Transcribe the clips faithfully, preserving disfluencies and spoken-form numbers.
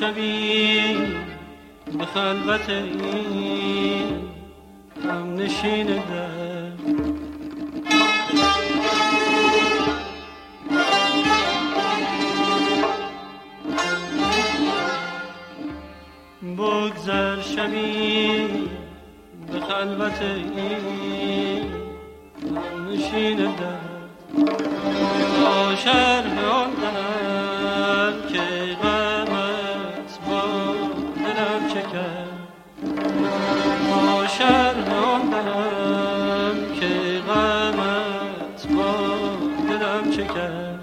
شبی به خلوت این هم نشین در بگذر شبی به خلوت این هم نشین در با شرح آن در که غمت با دلم چه کرد با شرح آن در که غمت با دلم چه کرد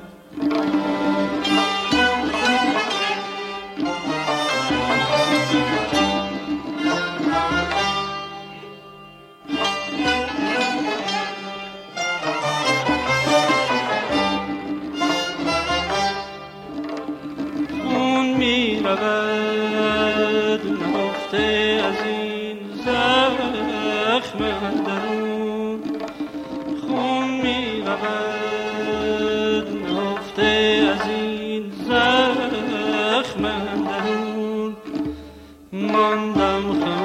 رود نهفته از این زخم اندرون خون می رود نهفته از این زخم اندرون ماندم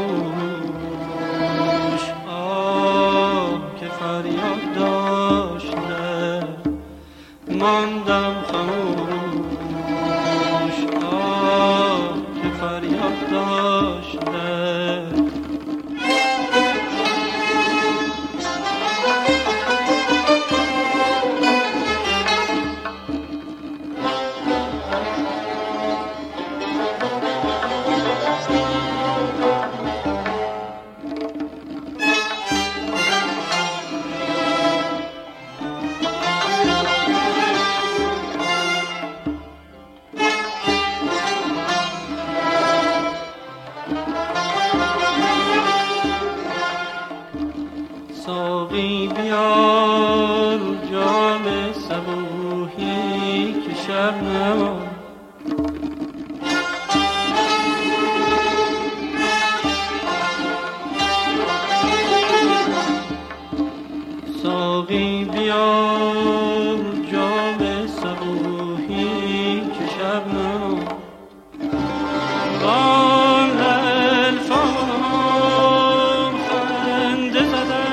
خاموش آه که فریاد داشته ماندم خاموش فریاد داشته ساقی بیار جام صبوحی که شب نمان ساقی بیار جام صبوحی که شب نمان بان الفام خنده زده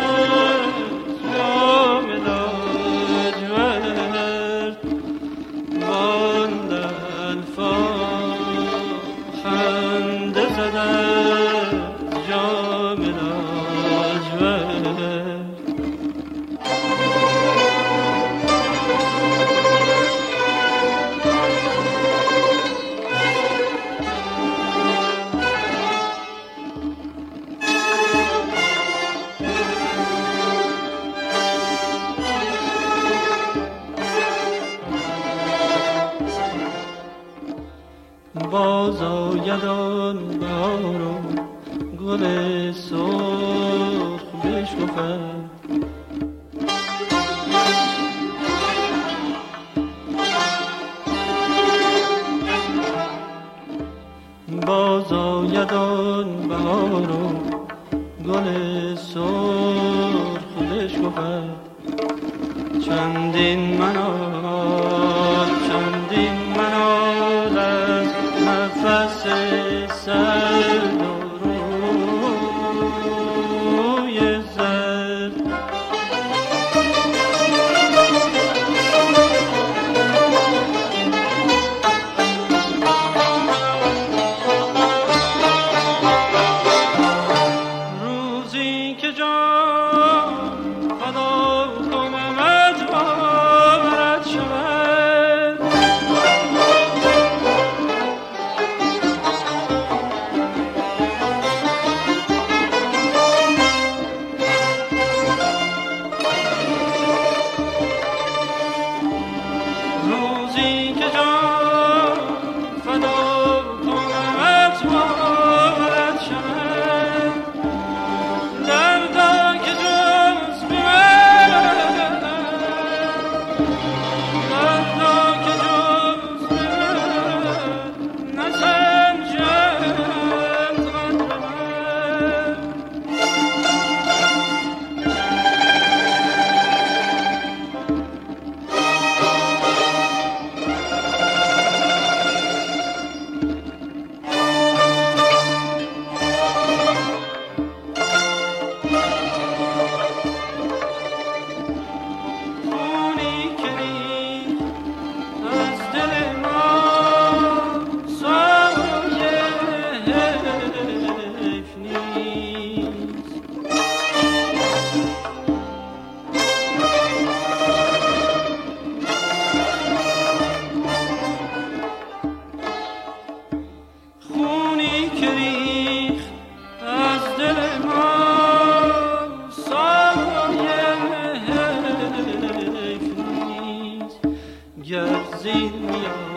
باز آید آن بهار و گل سرخ بشکفد باز آید آن بهار و گل سرخ بشکفد چندین منال چندین منال از نفس سرد و روی زرد روزی که جان فدا کنمت باورت شود زیر میاد